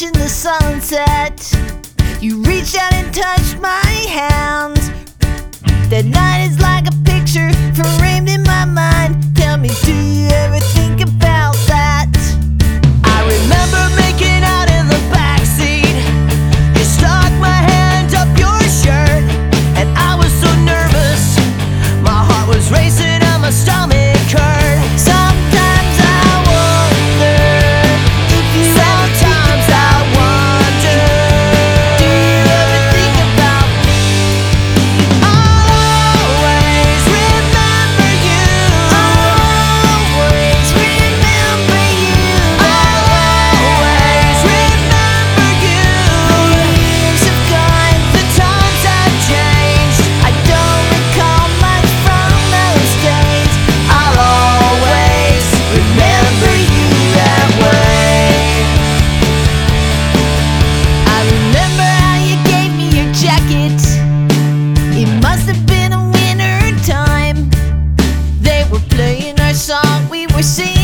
watching the sunset. You reached out and touched my hand. That night is like a picture framed in my mind. Tell me, do you ever think about that? I remember making out in the backseat. You stuck my hand up your shirt, and I was so nervous. My heart was racing and my stomach hurt. Sometimes I wonder if you Sometimes I wonder, do you ever think about me? I'll always remember you. I'll always remember you. I'll always remember you. The years have gone, the times have changed. I don't recall much from those days. I'll always remember you that way. I remember how you gave me your jacket. It must have been a winter time. They were playing our song, we were singing.